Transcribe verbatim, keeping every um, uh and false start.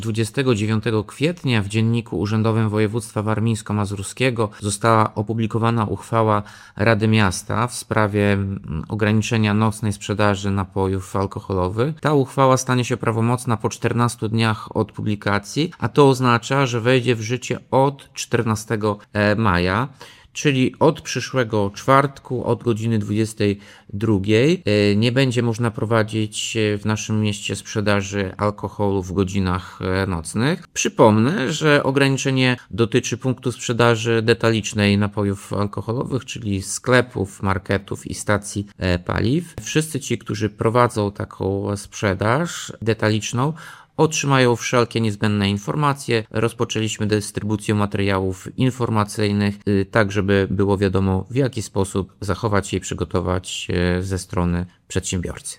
dwudziestego dziewiątego kwietnia w Dzienniku Urzędowym Województwa Warmińsko-Mazurskiego została opublikowana uchwała Rady Miasta w sprawie ograniczenia nocnej sprzedaży napojów alkoholowych. Ta uchwała stanie się prawomocna po czternastu dniach od publikacji, a to oznacza, że wejdzie w życie od czternastego maja. Czyli od przyszłego czwartku, od godziny dwudziestej drugiej nie będzie można prowadzić w naszym mieście sprzedaży alkoholu w godzinach nocnych. Przypomnę, że ograniczenie dotyczy punktu sprzedaży detalicznej napojów alkoholowych, czyli sklepów, marketów i stacji paliw. Wszyscy ci, którzy prowadzą taką sprzedaż detaliczną, otrzymają wszelkie niezbędne informacje. Rozpoczęliśmy dystrybucję materiałów informacyjnych, tak żeby było wiadomo, w jaki sposób zachować się i przygotować ze strony przedsiębiorcy.